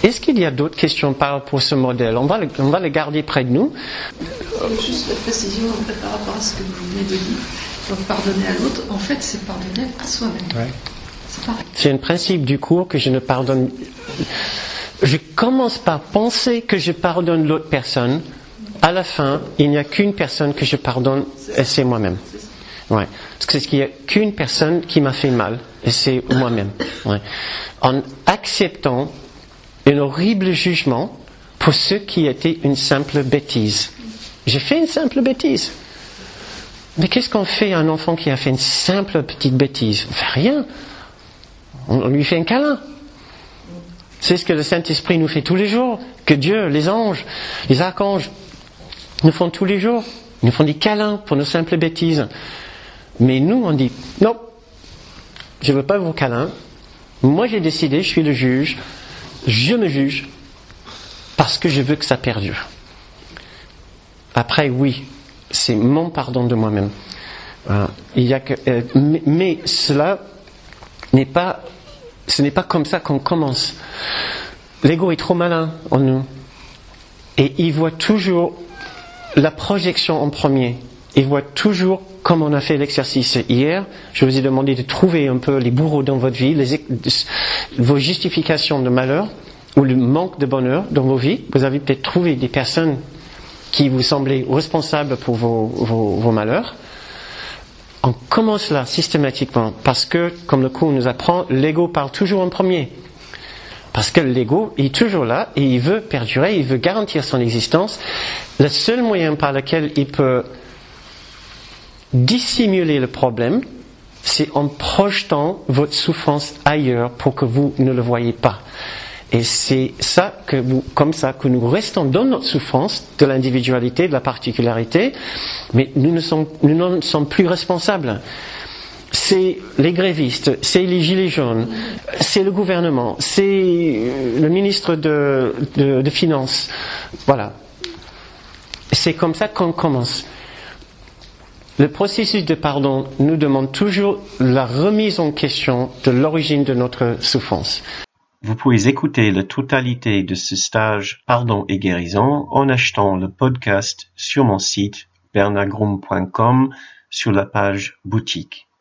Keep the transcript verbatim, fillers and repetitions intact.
Est-ce qu'il y a d'autres questions par rapport à ce modèle? On va le, on va le garder près de nous. Juste la précision en fait, par rapport à ce que vous venez de dire. Donc pardonner à l'autre, en fait, c'est pardonner à soi-même. Ouais. C'est pareil. C'est un principe du cours que je ne pardonne. Je commence par penser que je pardonne l'autre personne. À la fin, il n'y a qu'une personne que je pardonne, et c'est moi-même. Ouais. Parce que c'est qu'il n'y a qu'une personne qui m'a fait mal, et c'est moi-même. Ouais. En acceptant un horrible jugement pour ce qui était une simple bêtise. J'ai fait une simple bêtise. Mais qu'est-ce qu'on fait à un enfant qui a fait une simple petite bêtise? On fait rien. On lui fait un câlin. C'est ce que le Saint-Esprit nous fait tous les jours, que Dieu, les anges, les archanges nous font tous les jours. Ils nous font des câlins pour nos simples bêtises. Mais nous, on dit, non, je ne veux pas vos câlins. Moi, j'ai décidé, je suis le juge. Je me juge parce que je veux que ça perdure. Après, oui, c'est mon pardon de moi-même. Voilà. Il y a que, euh, mais, mais cela n'est pas, ce n'est pas comme ça qu'on commence. L'ego est trop malin en nous et il voit toujours la projection en premier. Il voit toujours, comme on a fait l'exercice hier, je vous ai demandé de trouver un peu les bourreaux dans votre vie, les, vos justifications de malheur ou le manque de bonheur dans vos vies. Vous avez peut-être trouvé des personnes qui vous semblaient responsables pour vos, vos, vos malheurs. On commence là systématiquement parce que, comme le cours nous apprend, l'ego parle toujours en premier. Parce que l'ego est toujours là et il veut perdurer, il veut garantir son existence. Le seul moyen par lequel il peut dissimuler le problème, c'est en projetant votre souffrance ailleurs pour que vous ne le voyez pas. Et c'est ça que vous, comme ça que nous restons dans notre souffrance de l'individualité, de la particularité, mais nous ne sommes, nous n'en sommes plus responsables. C'est les grévistes, c'est les gilets jaunes, c'est le gouvernement, c'est le ministre de, de, de Finances. Voilà. C'est comme ça qu'on commence. Le processus de pardon nous demande toujours la remise en question de l'origine de notre souffrance. Vous pouvez écouter la totalité de ce stage Pardon et guérison en achetant le podcast sur mon site bernard groom point com sur la page boutique.